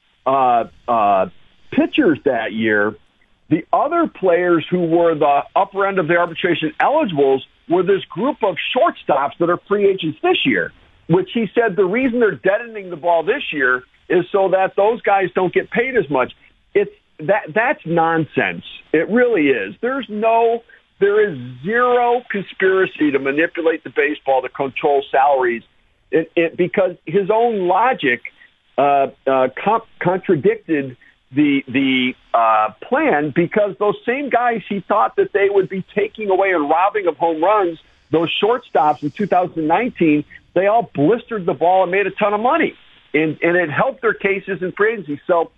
Speaker 5: pitchers that year, the other players who were the upper end of the arbitration eligibles were this group of shortstops that are free agents this year, which he said the reason they're deadening the ball this year is so that those guys don't get paid as much. That's nonsense. It really is. There is zero conspiracy to manipulate the baseball to control salaries because his own logic contradicted the plan, because those same guys he thought that they would be taking away and robbing of home runs, those shortstops in 2019, they all blistered the ball and made a ton of money, and it helped their cases in free agency. So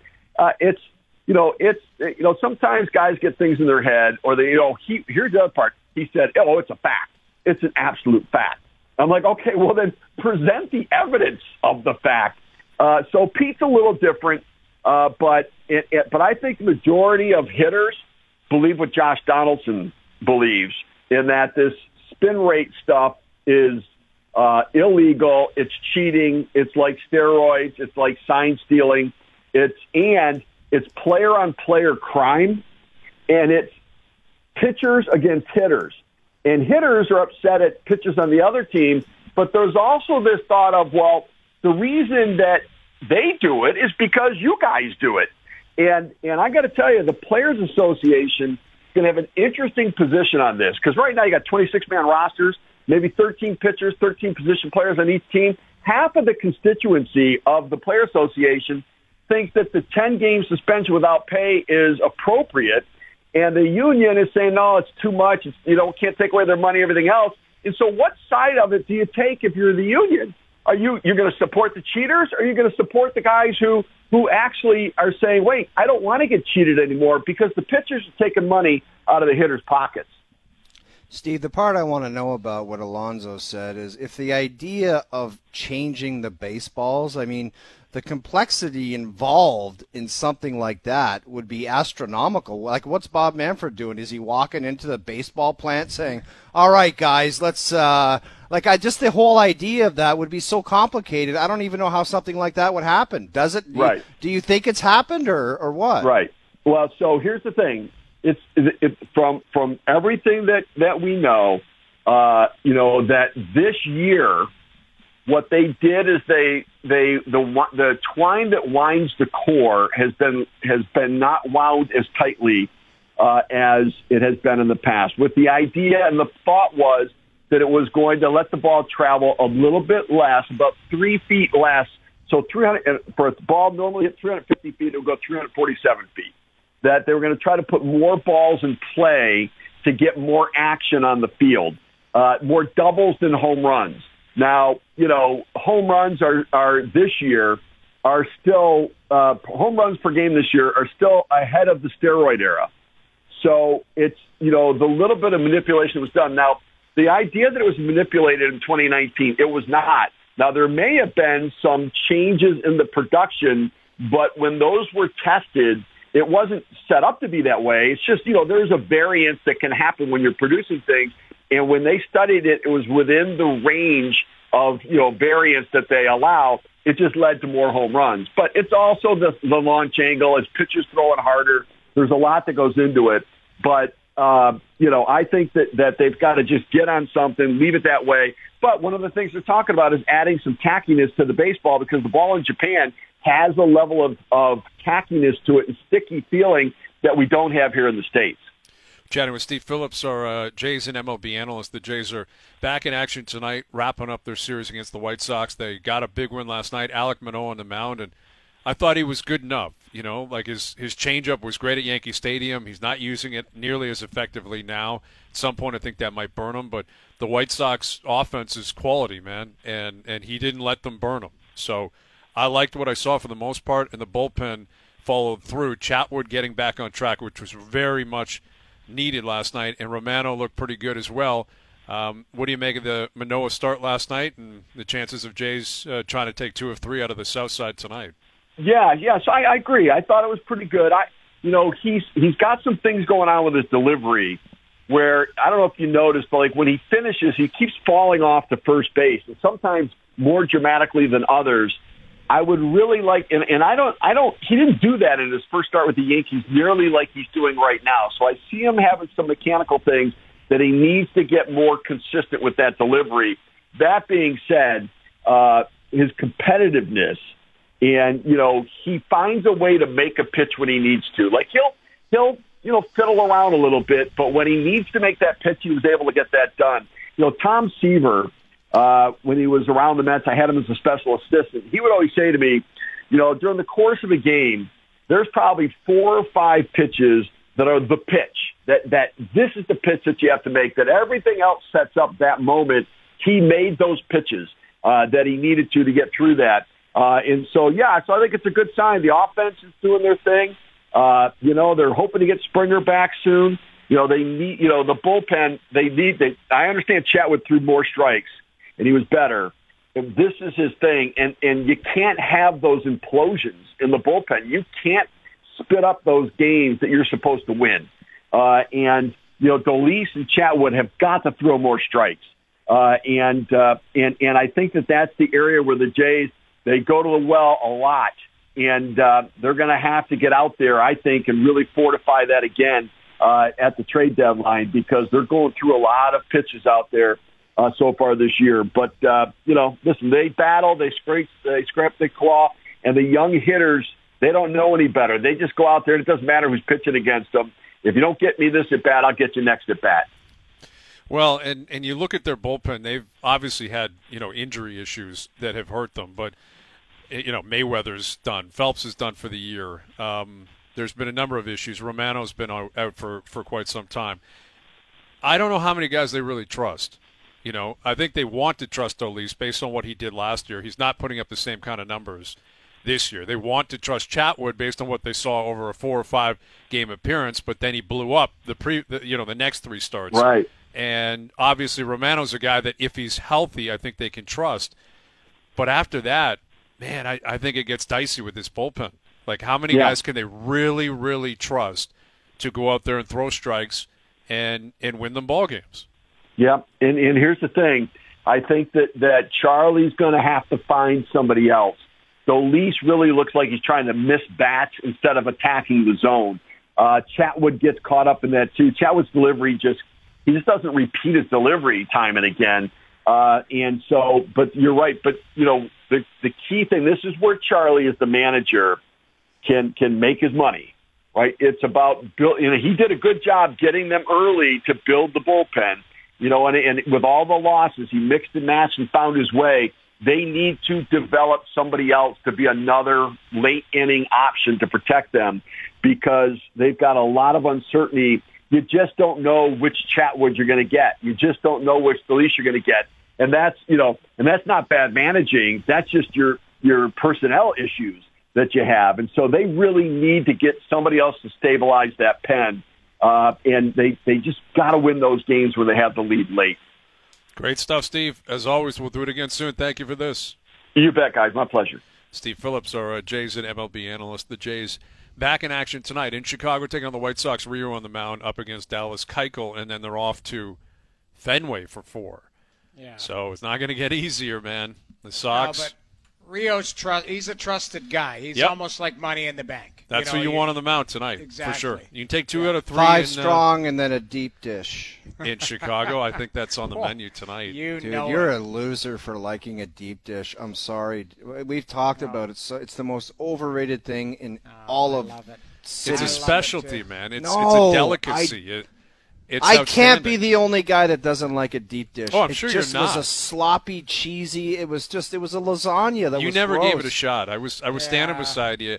Speaker 5: sometimes guys get things in their head, or here's the other part. He said, "Oh, it's a fact. It's an absolute fact." I'm like, okay, well then present the evidence of the fact. So Pete's a little different, but I think the majority of hitters believe what Josh Donaldson believes, in that this spin rate stuff is illegal. It's cheating. It's like steroids. It's like sign stealing. It's player-on-player crime, and it's pitchers against hitters. And hitters are upset at pitchers on the other team, but there's also this thought of, well, the reason that they do it is because you guys do it. And I got to tell you, the Players Association is going to have an interesting position on this, because right now you got 26-man rosters, maybe 13 pitchers, 13 position players on each team. Half of the constituency of the Players Association thinks that the 10-game suspension without pay is appropriate, and the union is saying, no, it's too much. Can't take away their money, everything else. And so what side of it do you take if you're the union? You're going to support the cheaters, or are you going to support the guys who actually are saying, wait, I don't want to get cheated anymore because the pitchers are taking money out of the hitters' pockets?
Speaker 3: Steve, the part I want to know about what Alonso said is if the idea of changing the baseballs, the complexity involved in something like that would be astronomical. Like, what's Bob Manfred doing? Is he walking into the baseball plant saying, all right, guys, let's just the whole idea of that would be so complicated. I don't even know how something like that would happen. Does it?
Speaker 5: Right.
Speaker 3: Do you think it's happened or what?
Speaker 5: Right. Well, so here's the thing. It's from everything that we know, that this year, what they did is the twine that winds the core has been not wound as tightly as it has been in the past. With the idea and the thought was that it was going to let the ball travel a little bit less, about 3 feet less. So 300 for a ball normally hit 350 feet, it would go 347 feet. That they were going to try to put more balls in play to get more action on the field, more doubles than home runs. Now, home runs are this year are still home runs per game this year are still ahead of the steroid era. So it's, the little bit of manipulation that was done. Now, the idea that it was manipulated in 2019, it was not. Now, there may have been some changes in the production, but when those were tested, It wasn't set up to be that way. It's just, there's a variance that can happen when you're producing things. And when they studied it, it was within the range of, variance that they allow. It just led to more home runs. But it's also the launch angle as pitchers throw it harder. There's a lot that goes into it. But, I think that they've got to just get on something, leave it that way. But one of the things they're talking about is adding some tackiness to the baseball, because the ball in Japan has a level of tackiness to it and sticky feeling that we don't have here in the States.
Speaker 2: Chatting with Steve Phillips, our Jays and MLB analyst. The Jays are back in action tonight, wrapping up their series against the White Sox. They got a big win last night. Alek Manoah on the mound, and I thought he was good enough. Like his changeup was great at Yankee Stadium. He's not using it nearly as effectively now. At some point, I think that might burn him. But the White Sox offense is quality, man, and he didn't let them burn him. So I liked what I saw for the most part, and the bullpen followed through. Chatwood getting back on track, which was very much needed last night, and Romano looked pretty good as well. What do you make of the Manoah start last night and the chances of Jays trying to take 2 of 3 out of the South Side tonight?
Speaker 5: Yeah. So I agree. I thought it was pretty good. He's got some things going on with his delivery where, I don't know if you noticed, but like when he finishes, he keeps falling off to first base, and sometimes more dramatically than others. I would really like, and he didn't do that in his first start with the Yankees nearly like he's doing right now. So I see him having some mechanical things that he needs to get more consistent with that delivery. That being said, his competitiveness, and, he finds a way to make a pitch when he needs to. Like he'll fiddle around a little bit, but when he needs to make that pitch, he was able to get that done. Tom Seaver, when he was around the Mets, I had him as a special assistant. He would always say to me, during the course of a game, there's probably 4 or 5 pitches that are the pitch, that this is the pitch that you have to make, that everything else sets up that moment. He made those pitches that he needed to get through that. So I think it's a good sign. The offense is doing their thing. They're hoping to get Springer back soon. They need, the bullpen, I understand Chatwood threw more strikes, and he was better. And this is his thing, and you can't have those implosions in the bullpen. You can't spit up those games that you're supposed to win. Dolis and Chatwood have got to throw more strikes. And I think that's the area where the Jays, they go to the well a lot, and they're going to have to get out there, I think, and really fortify that again at the trade deadline, because they're going through a lot of pitches out there so far this year. But, listen, they battle, they scrap, they claw, and the young hitters, they don't know any better. They just go out there, and it doesn't matter who's pitching against them. If you don't get me this at bat, I'll get you next at bat.
Speaker 2: Well, and you look at their bullpen, they've obviously had, injury issues that have hurt them. But, Mayweather's done. Phelps is done for the year. There's been a number of issues. Romano's been out for quite some time. I don't know how many guys they really trust. I think they want to trust Dolis based on what he did last year. He's not putting up the same kind of numbers this year. They want to trust Chatwood based on what they saw over a 4 or 5 game appearance, but then he blew up the next 3 starts.
Speaker 5: Right.
Speaker 2: And obviously Romano's a guy that if he's healthy, I think they can trust. But after that, man, I think it gets dicey with this bullpen. Like, how many guys can they really, really trust to go out there and throw strikes and win them ball games?
Speaker 5: Yeah, and here's the thing. I think that Charlie's going to have to find somebody else. Dolis really looks like he's trying to miss bats instead of attacking the zone. Chatwood gets caught up in that too. Chatwood's delivery he just doesn't repeat his delivery time and again. And so, but you're right. But, the key thing, this is where Charlie as the manager can make his money, right? It's about he did a good job getting them early to build the bullpen, and with all the losses, he mixed and matched and found his way. They need to develop somebody else to be another late inning option to protect them, because they've got a lot of uncertainty. You just don't know which Chatwood you're going to get. You just don't know which Dolis you're going to get. And that's not bad managing. That's just your personnel issues that you have. And so they really need to get somebody else to stabilize that pen. And they just got to win those games where they have the lead late.
Speaker 2: Great stuff, Steve. As always, we'll do it again soon. Thank you for this.
Speaker 5: You bet, guys. My pleasure.
Speaker 2: Steve Phillips, our Jays and MLB analyst. The Jays back in action tonight in Chicago, taking on the White Sox. Rio on the mound up against Dallas Keuchel, and then they're off to Fenway for 4.
Speaker 4: Yeah.
Speaker 2: So it's not going to get easier, man. The Sox.
Speaker 4: No, but Rio's he's a trusted guy. He's almost like Money in the Bank.
Speaker 2: That's who you want on the mound tonight,
Speaker 4: exactly.
Speaker 2: for sure. You can take 2 out of 3.
Speaker 3: 5 strong and then a deep dish.
Speaker 2: In Chicago. I think that's on the menu tonight.
Speaker 3: Dude, you're a loser for liking a deep dish. I'm sorry. We've talked about it. So it's the most overrated thing in all of
Speaker 4: love it.
Speaker 2: It's a specialty, man. It's
Speaker 3: No,
Speaker 2: a delicacy. It's
Speaker 3: I can't be the only guy that doesn't like a deep dish.
Speaker 2: Oh, I'm sure you're not.
Speaker 3: It just was a sloppy, cheesy. It was a lasagna that was
Speaker 2: You never
Speaker 3: gross.
Speaker 2: gave it a shot. I was standing beside you.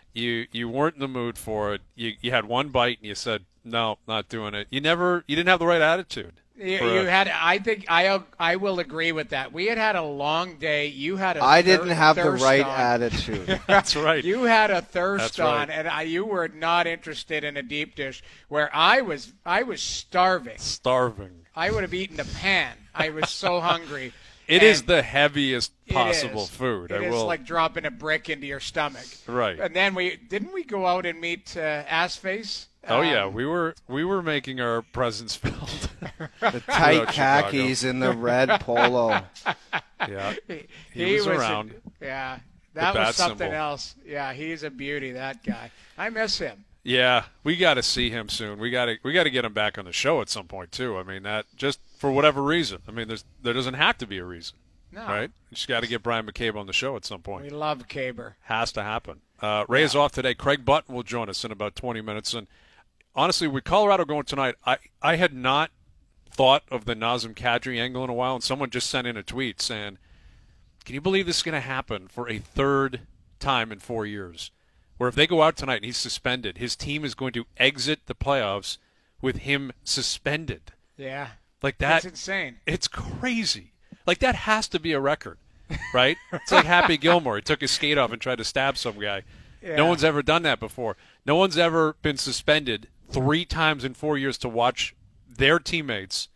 Speaker 2: You weren't in the mood for it. You had one bite and you said, "No, not doing it." You didn't have the right attitude.
Speaker 4: You had. I think I will agree with that. We had a long day. You had
Speaker 3: I didn't have the right
Speaker 4: on.
Speaker 3: attitude.
Speaker 2: That's right.
Speaker 4: You had a thirst
Speaker 2: That's right.
Speaker 4: on, and you were not interested in a deep dish. Where I was starving.
Speaker 2: Starving.
Speaker 4: I would have eaten a pan. I was so hungry.
Speaker 2: It is the heaviest possible food.
Speaker 4: It is like dropping a brick into your stomach.
Speaker 2: Right.
Speaker 4: And then didn't we go out and meet Assface?
Speaker 2: Oh yeah, we were making our presence felt.
Speaker 3: The tight khakis and the red polo.
Speaker 2: Yeah, he was around.
Speaker 4: That was something
Speaker 2: symbol.
Speaker 4: else. Yeah, he's a beauty. That guy. I miss him.
Speaker 2: Yeah, we got to see him soon. We got to get him back on the show at some point too. I mean, that just for whatever reason. I mean, there doesn't have to be a reason.
Speaker 4: No.
Speaker 2: Right? You just got to get Brian McCabe on the show at some point.
Speaker 4: We love Caber.
Speaker 2: Has to happen. Ray is off today. Craig Button will join us in about 20 minutes. And honestly, with Colorado going tonight, I had not thought of the Nazem Kadri angle in a while, and someone just sent in a tweet saying, "Can you believe this is going to happen for a third time in 4 years? Where if they go out tonight and he's suspended, his team is going to exit the playoffs with him suspended."
Speaker 4: Yeah.
Speaker 2: Like that.
Speaker 4: That's insane.
Speaker 2: It's crazy. Like that has to be a record, right? It's like Happy Gilmore. He took his skate off and tried to stab some guy.
Speaker 4: Yeah.
Speaker 2: No one's ever done that before. No one's ever been suspended 3 times in 4 years to watch their teammates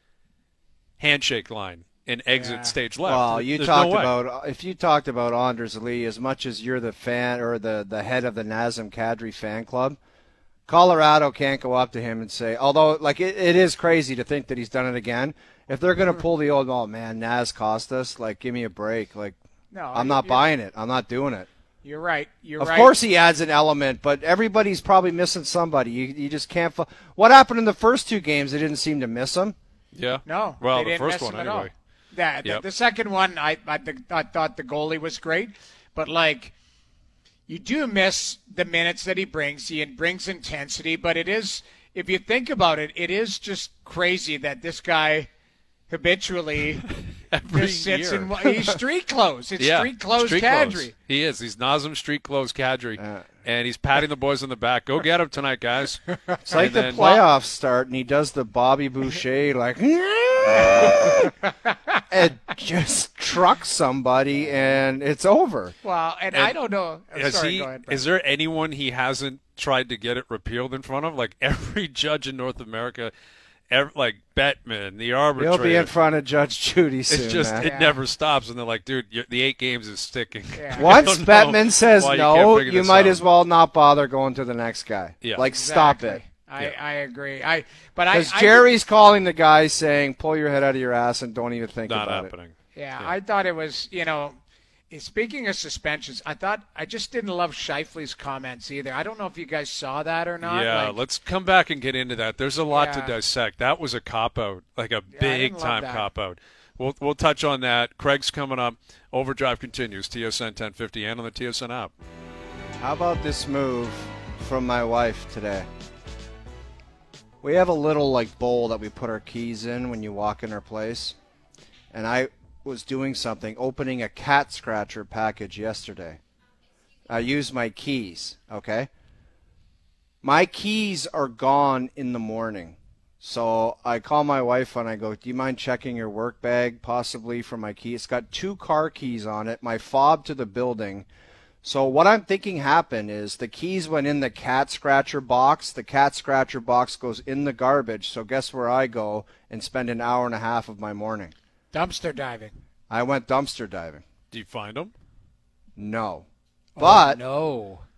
Speaker 2: handshake line and exit stage left.
Speaker 3: Well,
Speaker 2: There's
Speaker 3: if you talked about Anders Lee, as much as you're the fan or the head of the Nazem Kadri fan club, Colorado can't go up to him and say, although like it is crazy to think that he's done it again. If they're going to pull the old, "Oh man, Naz cost us," like give me a break. Like
Speaker 4: No,
Speaker 3: I'm not buying it. I'm not doing it.
Speaker 4: You're right.
Speaker 3: Of course he adds an element, but everybody's probably missing somebody. You just can't. What happened in the first 2 games? They didn't seem to miss him.
Speaker 2: Yeah.
Speaker 4: No.
Speaker 2: Well,
Speaker 4: they
Speaker 2: the
Speaker 4: didn't
Speaker 2: first
Speaker 4: miss
Speaker 2: one
Speaker 4: him at all.
Speaker 2: anyway.
Speaker 4: Yeah. The second one, I thought the goalie was great, but like you do miss the minutes that he brings. He brings intensity, but it is, if you think about it, it is just crazy that this guy habitually just sits
Speaker 2: year.
Speaker 4: in. He's street clothes. It's street clothes Kadri.
Speaker 2: He is. He's Nazem street clothes Kadri, and he's patting the boys on the back. Go get him tonight, guys.
Speaker 3: It's like the playoffs start, and he does the Bobby Boucher like, and just trucks somebody, and it's over.
Speaker 4: Well, and I don't know. Sorry, go ahead.
Speaker 2: Is there anyone he hasn't tried to get it repealed in front of? Like every judge in North America, like Bettman, the arbitrator.
Speaker 3: He'll be in front of Judge Judy soon.
Speaker 2: It's just
Speaker 3: man.
Speaker 2: it never stops, and they're like, "Dude, the 8 games is sticking."
Speaker 4: Yeah.
Speaker 3: Once Bettman says no, you might as
Speaker 2: well.
Speaker 3: well not bother going to the next guy.
Speaker 2: Yeah.
Speaker 3: Like stop it.
Speaker 4: I agree.
Speaker 3: Because Jerry's calling the guy saying, "Pull your head out of your ass and don't even think
Speaker 2: Not
Speaker 3: about
Speaker 2: happening.
Speaker 4: Yeah, I thought it was, speaking of suspensions, I just didn't love Scheifele's comments either. I don't know if you guys saw that or not.
Speaker 2: Yeah, let's come back and get into that. There's a lot to dissect. That was a cop-out, like a big-time cop-out. We'll touch on that. Craig's coming up. Overdrive continues, TSN 1050 and on the TSN app.
Speaker 3: How about this move from my wife today? We have a little bowl that we put our keys in when you walk in our place. And I was doing something, opening a cat scratcher package yesterday. I used my keys, okay? My keys are gone in the morning. So I call my wife and I go, "Do you mind checking your work bag possibly for my keys?" It's got 2 car keys on it, my fob to the building. So what I'm thinking happened is the keys went in the cat scratcher box. The cat scratcher box goes in the garbage. So guess where I go and spend an hour and a half of my morning?
Speaker 4: Dumpster diving.
Speaker 3: I went dumpster diving.
Speaker 2: Do you find them?
Speaker 3: No. But
Speaker 4: no.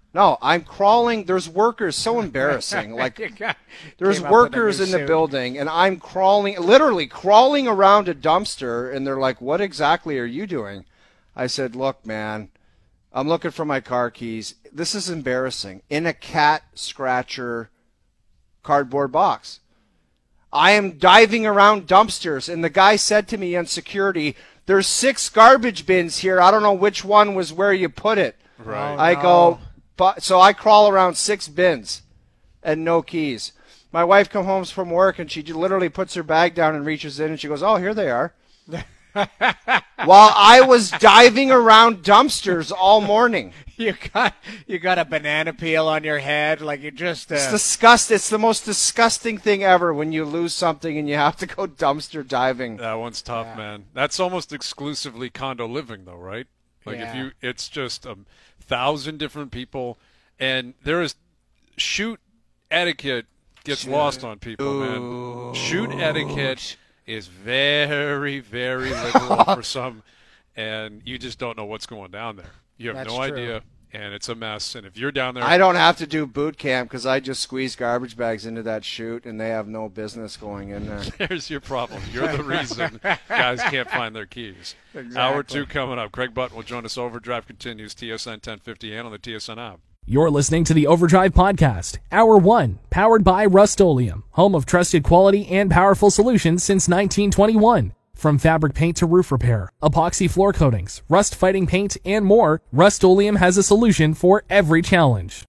Speaker 3: No, I'm crawling. There's workers. So embarrassing. Like, there's workers in the building, and I'm literally crawling around a dumpster, and they're like, what exactly are you doing? I said, look, man, I'm looking for my car keys. This is embarrassing. In a cat scratcher cardboard box. I am diving around dumpsters, and the guy said to me on security, there's 6 garbage bins here. I don't know which one was where you put it.
Speaker 2: Right.
Speaker 3: I go... So I crawl around 6 bins and no keys. My wife comes home from work and she literally puts her bag down and reaches in and she goes, oh, here they are. While I was diving around dumpsters all morning.
Speaker 4: You got a banana peel on your head, like you just.
Speaker 3: It's disgusting. It's the most disgusting thing ever when you lose something and you have to go dumpster diving.
Speaker 2: That one's tough, man. That's almost exclusively condo living, though, right? Like it's just 1,000 different people, and there is shoot etiquette gets lost on people, man. Shoot etiquette is very, very liberal for some, and you just don't know what's going down there. You have no idea, and it's a mess. And if you're down there,
Speaker 3: I don't have to do boot camp because I just squeeze garbage bags into that chute, and they have no business going in there.
Speaker 2: There's your problem. You're the reason guys can't find their keys.
Speaker 4: Exactly.
Speaker 2: Hour 2 coming up. Craig Button will join us. Overdrive continues, TSN 1050 and on the TSN app.
Speaker 1: You're listening to the Overdrive Podcast, Hour 1, powered by Rust-Oleum, home of trusted quality and powerful solutions since 1921. From fabric paint to roof repair, epoxy floor coatings, rust-fighting paint, and more, Rust-Oleum has a solution for every challenge.